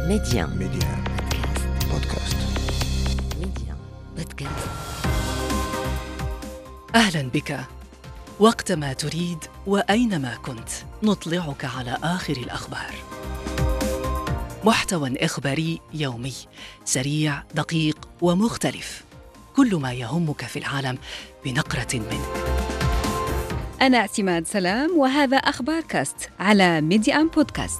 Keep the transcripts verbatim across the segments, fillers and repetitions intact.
ميديان ميديان بودكاست. ميديان بودكاست. أهلا بك. وقتما تريد وأينما كنت نطلعك على آخر الأخبار. محتوى إخباري يومي سريع دقيق ومختلف، كل ما يهمك في العالم بنقرة منه. أنا اعتماد سلام وهذا أخبار كاست على ميديان بودكاست.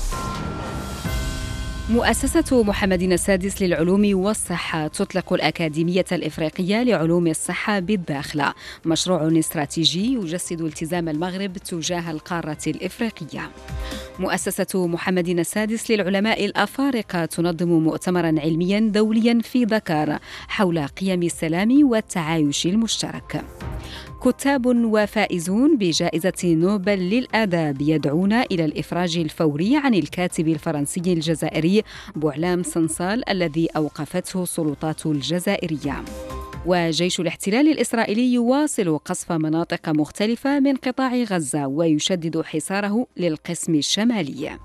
مؤسسة محمد السادس للعلوم والصحة تطلق الأكاديمية الإفريقية لعلوم الصحة بالداخلة، مشروع استراتيجي يجسد التزام المغرب تجاه القارة الإفريقية. مؤسسة محمد السادس للعلماء الأفارقة تنظم مؤتمراً علمياً دولياً في دكار حول قيم السلام والتعايش المشترك. كتاب وفائزون بجائزة نوبل للآداب يدعون إلى الإفراج الفوري عن الكاتب الفرنسي الجزائري بوعلام صنصال الذي أوقفته السلطات الجزائرية. وجيش الاحتلال الإسرائيلي يواصل قصف مناطق مختلفة من قطاع غزة ويشدد حصاره للقسم الشمالي.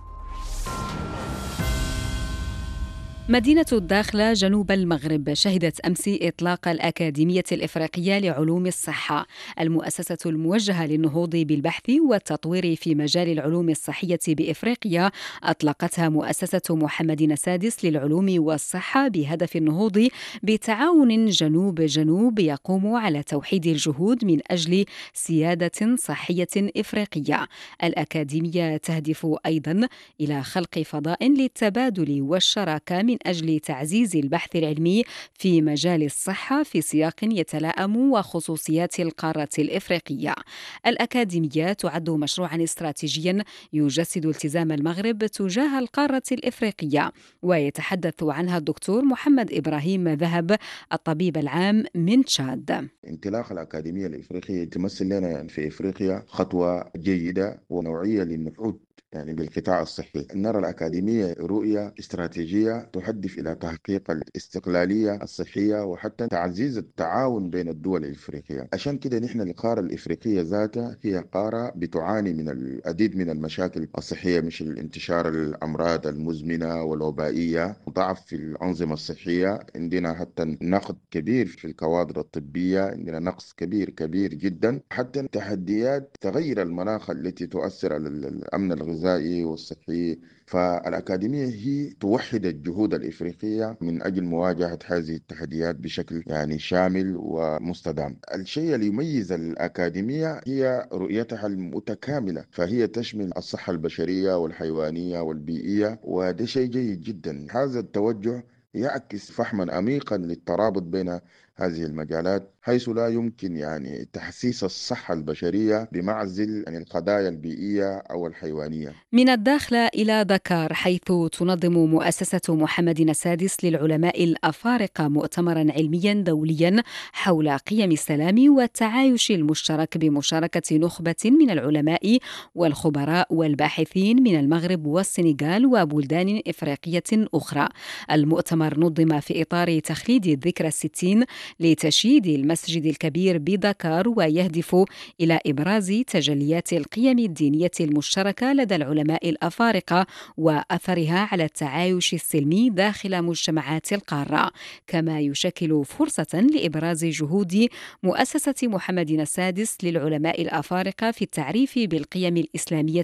مدينة الداخلة جنوب المغرب شهدت أمس إطلاق الأكاديمية الإفريقية لعلوم الصحة، المؤسسة الموجهة للنهوض بالبحث والتطوير في مجال العلوم الصحية بإفريقيا. أطلقتها مؤسسة محمد السادس للعلوم والصحة بهدف النهوض بتعاون جنوب جنوب يقوم على توحيد الجهود من أجل سيادة صحية إفريقية. الأكاديمية تهدف أيضاً إلى خلق فضاء للتبادل والشراكة من أجل تعزيز البحث العلمي في مجال الصحة في سياق يتلائم وخصوصيات القارة الإفريقية. الأكاديمية تعد مشروعاً استراتيجياً يجسد التزام المغرب تجاه القارة الإفريقية، ويتحدث عنها الدكتور محمد إبراهيم ذهب الطبيب العام من تشاد. انطلاق الأكاديمية الإفريقية تمثل لنا في إفريقيا خطوة جيدة ونوعية للنهوض يعني بالقطاع الصحي. نرى الأكاديمية رؤية استراتيجية تهدف إلى تحقيق الاستقلالية الصحية وحتى تعزيز التعاون بين الدول الإفريقية. عشان كده نحن القارة الإفريقية ذاتها هي قارة بتعاني من العديد من المشاكل الصحية، مثل انتشار الأمراض المزمنة والوبائية، ضعف في الأنظمة الصحية، عندنا حتى نقص كبير في الكوادر الطبية، عندنا نقص كبير كبير جدا، حتى تحديات تغير المناخ التي تؤثر على الأمن الغذائي والصحي. فالأكاديمية هي توحد الجهود الإفريقية من أجل مواجهة هذه التحديات بشكل يعني شامل ومستدام. الشيء اللي يميز الأكاديمية هي رؤيتها المتكاملة، فهي تشمل الصحة البشرية والحيوانية والبيئية، وده شيء جيد جدا. هذا التوجه يعكس فهما عميقا للترابط بين هذه المجالات، حيث لا يمكن يعني تحسيس الصحة البشرية بمعزل عن القضايا البيئية أو الحيوانية. من الداخلة إلى دكار، حيث تنظم مؤسسة محمد السادس للعلماء الأفارقة مؤتمراً علمياً دولياً حول قيم السلام والتعايش المشترك بمشاركة نخبة من العلماء والخبراء والباحثين من المغرب والسنغال وبلدان إفريقية أخرى. المؤتمر نظم في إطار تخليد الذكرى الستين لتشييد المسجد الكبير بدكار، ويهدف إلى إبراز تجليات القيم الدينية المشتركة لدى العلماء الأفارقة وأثرها على التعايش السلمي داخل مجتمعات القارة، كما يشكل فرصة لإبراز جهود مؤسسة محمد السادس للعلماء الأفارقة في التعريف بالقيم الإسلامية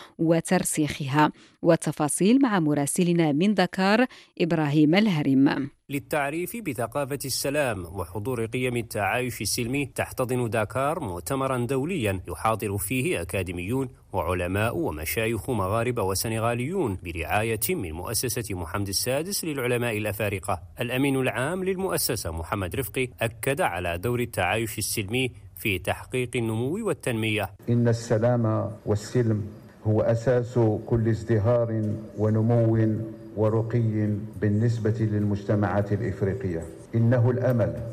وترسيخها. والتفاصيل مع مراسلنا من دكار إبراهيم الهرم. للتعريف بثقافة السلام وحضور قيم التعايش السلمي تحتضن دكار مؤتمرا دوليا يحاضر فيه أكاديميون وعلماء ومشايخ مغاربة وسنغاليون برعاية من مؤسسة محمد السادس للعلماء الأفارقة. الأمين العام للمؤسسة محمد رفقي أكد على دور التعايش السلمي في تحقيق النمو والتنمية. إن السلام والسلم هو أساس كل ازدهار ونمو ورقي بالنسبة للمجتمعات الإفريقية. إنه الأمل،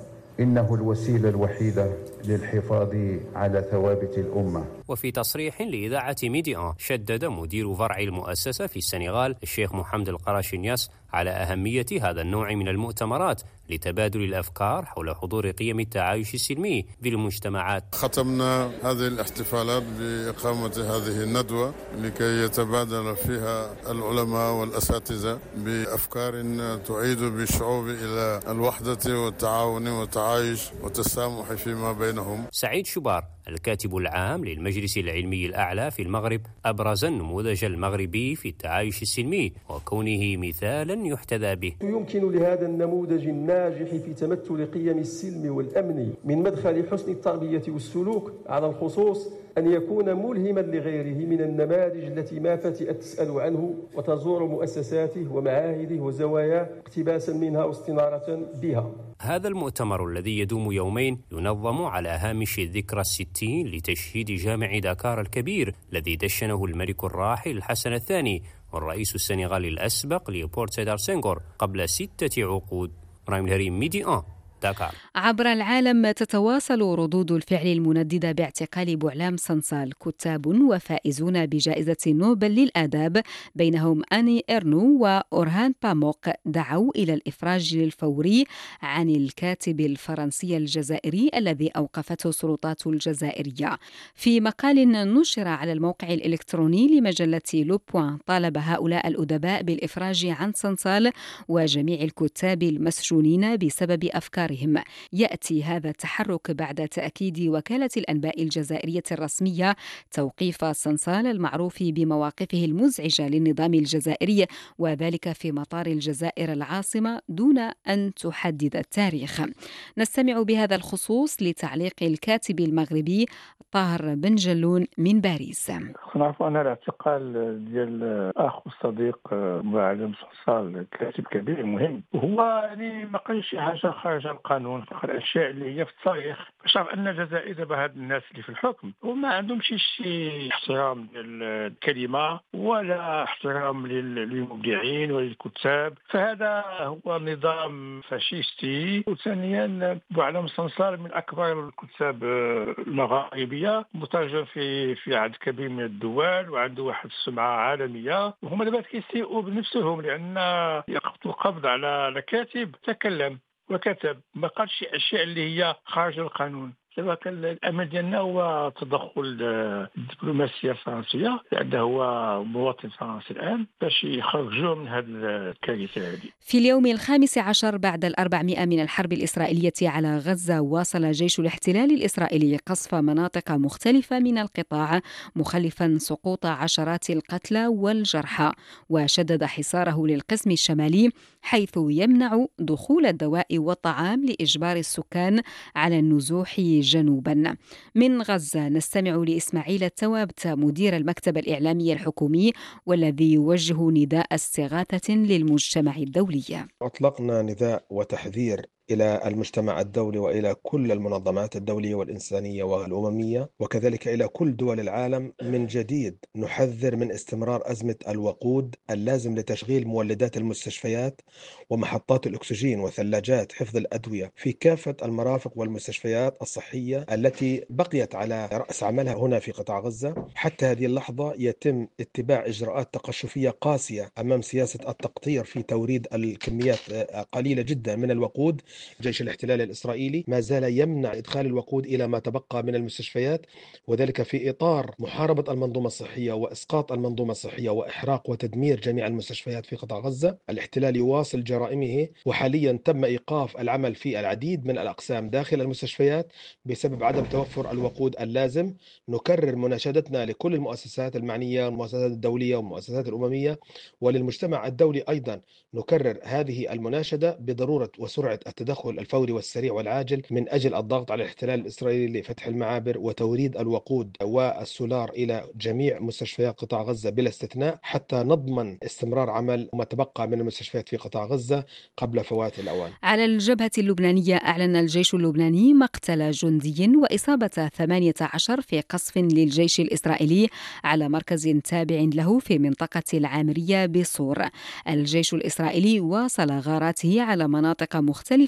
إنه الوسيلة الوحيدة للحفاظ على ثوابت الأمة. وفي تصريح لإذاعة ميديان شدد مدير فرع المؤسسة في السنغال الشيخ محمد القراشنياس على أهمية هذا النوع من المؤتمرات لتبادل الأفكار حول حضور قيم التعايش السلمي بالمجتمعات. ختمنا هذه الاحتفالات بإقامة هذه الندوة لكي يتبادل فيها العلماء والأساتذة بأفكار تعيد بالشعوب إلى الوحدة والتعاون والتعايش والتسامح فيما بينهم. سعيد شبار الكاتب العام للمجلس العلمي الأعلى في المغرب أبرز النموذج المغربي في التعايش السلمي وكونه مثالا يحتذى به. يمكن لهذا النموذج الناجح في تمثل قيم السلم والأمن من مدخل حسن التربية والسلوك على الخصوص أن يكون ملهما لغيره من النماذج التي ما فتئت تسأل عنه وتزور مؤسساته ومعاهده وزواياه اقتباسا منها واستنارة بها. هذا المؤتمر الذي يدوم يومين ينظم على هامش الذكرى الستين لتشهيد جامع داكار الكبير الذي دشنه الملك الراحل الحسن الثاني والرئيس السنغالي الأسبق ليوبولد سيدار سينغور قبل ستة عقود. إبراهيم الهريم، ميديان، داكار. عبر العالم تتواصل ردود الفعل المنددة باعتقال بوعلام صنصال، كتاب وفائزون بجائزة نوبل للآداب بينهم أني إرنو وأورهان باموك دعوا إلى الإفراج الفوري عن الكاتب الفرنسي الجزائري الذي أوقفته السلطات الجزائرية. في مقال نشر على الموقع الإلكتروني لمجلة لو بوين طالب هؤلاء الأدباء بالإفراج عن صنصال وجميع الكتاب المسجونين بسبب أفكارهم. يأتي هذا التحرك بعد تأكيد وكالة الأنباء الجزائرية الرسمية توقيف صنصال المعروف بمواقفه المزعجة للنظام الجزائري وذلك في مطار الجزائر العاصمة دون أن تحدد التاريخ. نستمع بهذا الخصوص لتعليق الكاتب المغربي طاهر بن جلون من باريس. نعرف أن الاعتقال ديال أخو الصديق معلم صنصال كاتب كبير مهم وهو يعني ما كانش شي حاجة خارج القانون، فقط الاشياء اللي هي في التاريخ. شاف ان الجزائر دابا هاد الناس اللي في الحكم وما عندهمش شي احترام ديال الكلمه ولا احترام للمبدعين وللكتاب، فهذا هو نظام فاشيستي. وثانيا بوعلام صنصال من اكبر الكتاب المغاربيه، مترجم في في عدد كبير من الدول وعنده واحد السمعه عالميه، وهما دابا كيسيئوا بنفسهم لان يقبضوا القبض على كاتب تكلم وكتب ما قالش شي اشياء اللي هي خارج القانون. دابا الامل ديالنا هو تدخل الدبلوماسيه الفرنسيه لانه هو مواطن فرنسي الان باش يخرجوه من هذه الكارثه هذه. في اليوم الخامس عشر بعد الأربعمائة من الحرب الإسرائيلية على غزة، واصل جيش الاحتلال الإسرائيلي قصف مناطق مختلفة من القطاع مخلفا سقوط عشرات القتلى والجرحى، وشدد حصاره للقسم الشمالي حيث يمنع دخول الدواء والطعام لإجبار السكان على النزوح جنوبا. من غزة نستمع لإسماعيل التوابت مدير المكتب الإعلامي الحكومي والذي يوجه نداء استغاثة للمجتمع الدولي. أطلقنا نداء وتحذير إلى المجتمع الدولي وإلى كل المنظمات الدولية والإنسانية والأممية وكذلك إلى كل دول العالم من جديد. نحذر من استمرار أزمة الوقود اللازم لتشغيل مولدات المستشفيات ومحطات الأكسجين وثلاجات حفظ الأدوية في كافة المرافق والمستشفيات الصحية التي بقيت على رأس عملها هنا في قطاع غزة. حتى هذه اللحظة يتم اتباع إجراءات تقشفية قاسية أمام سياسة التقطير في توريد الكميات قليلة جدا من الوقود. جيش الاحتلال الإسرائيلي ما زال يمنع إدخال الوقود إلى ما تبقى من المستشفيات، وذلك في إطار محاربة المنظومة الصحية وإسقاط المنظومة الصحية وإحراق وتدمير جميع المستشفيات في قطاع غزة. الاحتلال يواصل جرائمه وحاليا تم إيقاف العمل في العديد من الأقسام داخل المستشفيات بسبب عدم توفر الوقود اللازم. نكرر مناشدتنا لكل المؤسسات المعنية والمؤسسات الدولية والمؤسسات الأممية وللمجتمع الدولي أيضا، نكرر هذه المناشدة بضرورة وسرعة التدخل الفوري والسريع والعاجل من أجل الضغط على الاحتلال الإسرائيلي لفتح المعابر وتوريد الوقود والسولار إلى جميع مستشفيات قطاع غزة بلا استثناء حتى نضمن استمرار عمل ما تبقى من المستشفيات في قطاع غزة قبل فوات الأوان. على الجبهة اللبنانية أعلن الجيش اللبناني مقتل جندي وإصابة ثمانية عشر في قصف للجيش الإسرائيلي على مركز تابع له في منطقة العامرية بصور. الجيش الإسرائيلي واصل غاراته على مناطق مختلفة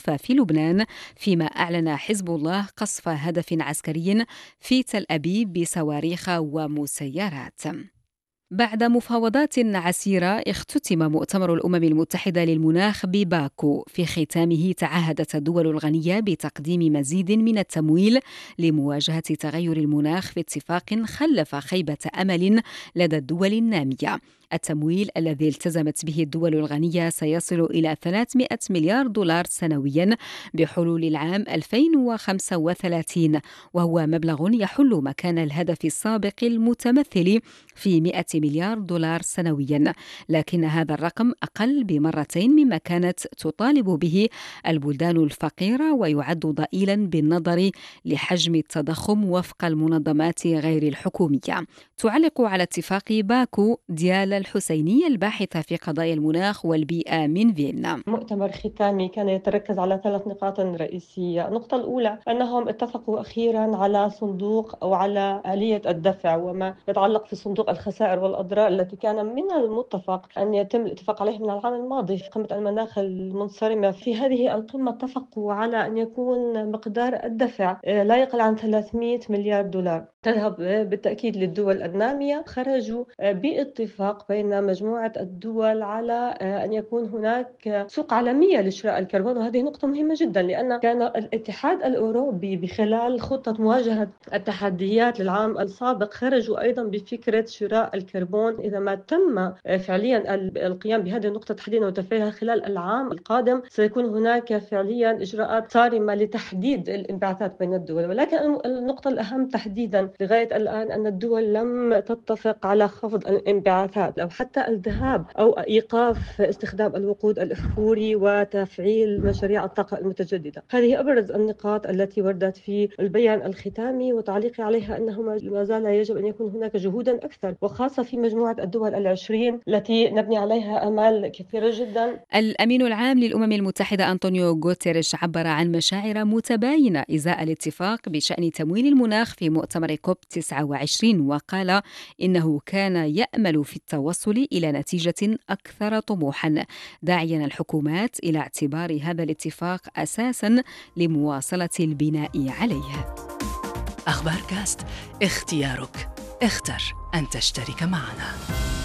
الحوثة في لبنان، فيما أعلن حزب الله قصف هدف عسكري في تل أبيب بصواريخ ومسيرات. بعد مفاوضات عسيرة اختتم مؤتمر الأمم المتحدة للمناخ بباكو. في ختامه تعهدت الدول الغنية بتقديم مزيد من التمويل لمواجهة تغير المناخ في اتفاق خلف خيبة أمل لدى الدول النامية. التمويل الذي التزمت به الدول الغنية سيصل إلى ثلاثمائة مليار دولار سنويا بحلول العام ألفين وخمسة وثلاثين، وهو مبلغ يحل مكان الهدف السابق المتمثل في مئة مليار دولار سنويا، لكن هذا الرقم أقل بمرتين مما كانت تطالب به البلدان الفقيرة، ويعد ضئيلا بالنظر لحجم التضخم وفق المنظمات غير الحكومية. تعلق على اتفاق باكو ديال الحسيني الباحثة في قضايا المناخ والبيئة من فيينا. مؤتمر ختامي كان يتركز على ثلاث نقاط رئيسية. النقطة الأولى أنهم اتفقوا أخيرا على صندوق أو على آلية الدفع وما يتعلق في صندوق الخسائر والأضرار التي كان من المتفق أن يتم الاتفاق عليه من العام الماضي في قمة المناخ المنصرمة. في هذه القمة اتفقوا على أن يكون مقدار الدفع لا يقل عن ثلاثمائة مليار دولار تذهب بالتأكيد للدول النامية. خرجوا باتفاق بين مجموعة الدول على أن يكون هناك سوق عالمية لشراء الكربون، وهذه نقطة مهمة جدا لأن كان الاتحاد الأوروبي بخلال خطة مواجهة التحديات للعام السابق خرجوا أيضا بفكرة شراء الكربون. إذا ما تم فعليا القيام بهذه النقطة تحديدا وتفعيلها خلال العام القادم سيكون هناك فعليا إجراءات صارمة لتحديد الانبعاثات بين الدول. ولكن النقطة الأهم تحديدا لغاية الآن أن الدول لم تتفق على خفض الانبعاثات أو حتى الذهاب أو إيقاف استخدام الوقود الأحفوري وتفعيل مشاريع الطاقة المتجددة. هذه أبرز النقاط التي وردت في البيان الختامي، وتعليقي عليها أنه ما زال يجب أن يكون هناك جهودا أكثر، وخاصة في مجموعة الدول العشرين التي نبني عليها آمال كثيرة جدا. الأمين العام للأمم المتحدة أنطونيو غوتيريش عبر عن مشاعر متباينة إزاء الاتفاق بشأن تمويل المناخ في مؤتمر كوب تسعة وعشرين، وقال إنه كان يأمل في التوصل إلى نتيجة أكثر طموحا، داعيا الحكومات إلى اعتبار هذا الاتفاق أساسا لمواصلة البناء عليه. أخبار كاست، اختيارك، اختر أن تشترك معنا.